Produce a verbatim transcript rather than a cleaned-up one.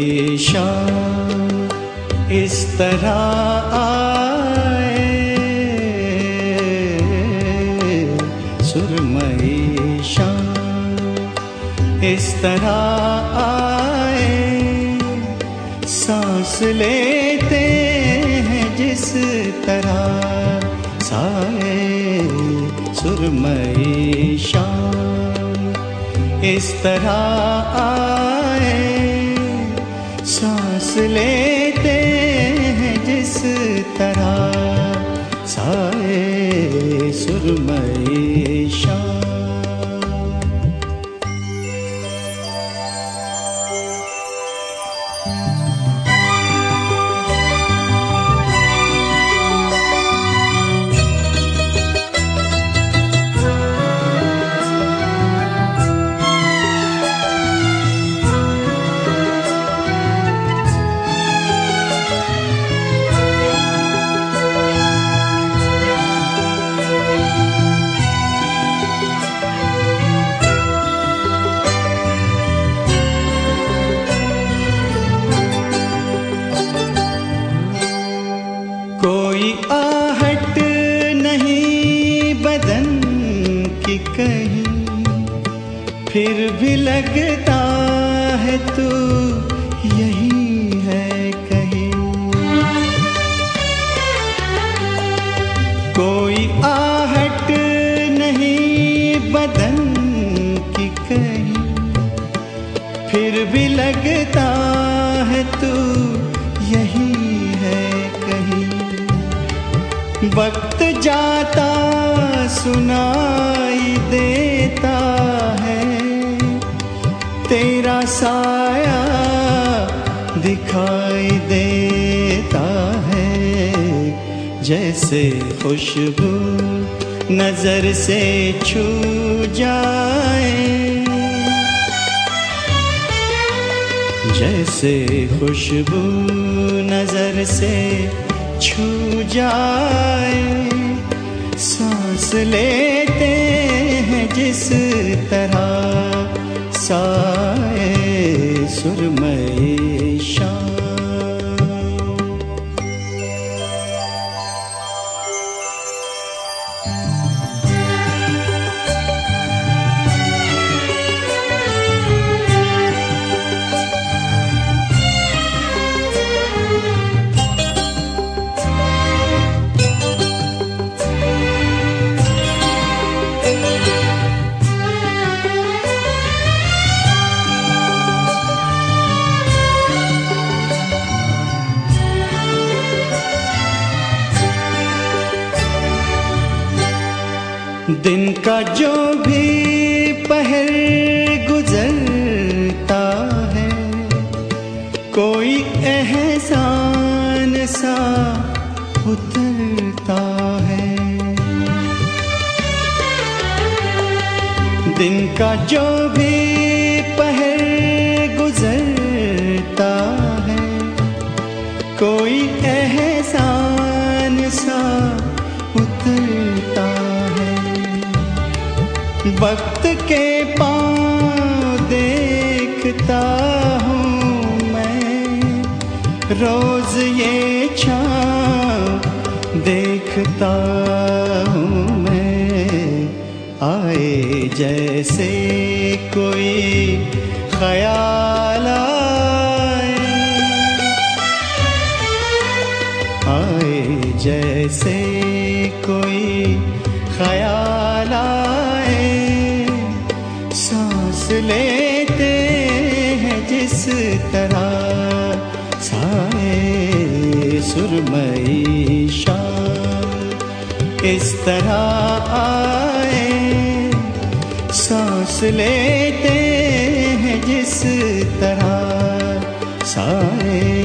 सुरमई शाम इस तरह आए, सुरमई शाम इस तरह आए, सांस लेते हैं जिस तरह साए, सुरमई शाम इस तरह आए, सांस लेते हैं जिस तरह साए, सुरमई शाम। कोई आहट नहीं बदन की कहीं, फिर भी लगता है तू यही है कहीं। कोई आहट नहीं बदन की कहीं, फिर भी लगता है तू यही है कहीं। वक्त जाता सुनाई देता है, तेरा साया दिखाई देता है, जैसे खुशबू नजर से छू जाए, जैसे खुशबू नजर से छू जाए, सांस लेते हैं जिस तरह साए, सुरमई शाम। दिन का जो भी पहर गुजरता है, कोई एहसान सा उतरता है। दिन का जो भी पहर गुजरता है, कोई एहसान सा उतरता है। वक्त के पाँव देखता हूँ मैं, रोज ये छाँव देखता हूँ मैं, आए जैसे कोई ख्याल आए, आए जैसे कोई ख्याल आए, सांस लेते हैं जिस तरह साए, सुरमई शाम इस तरह आए, सांस लेते हैं जिस तरह साए।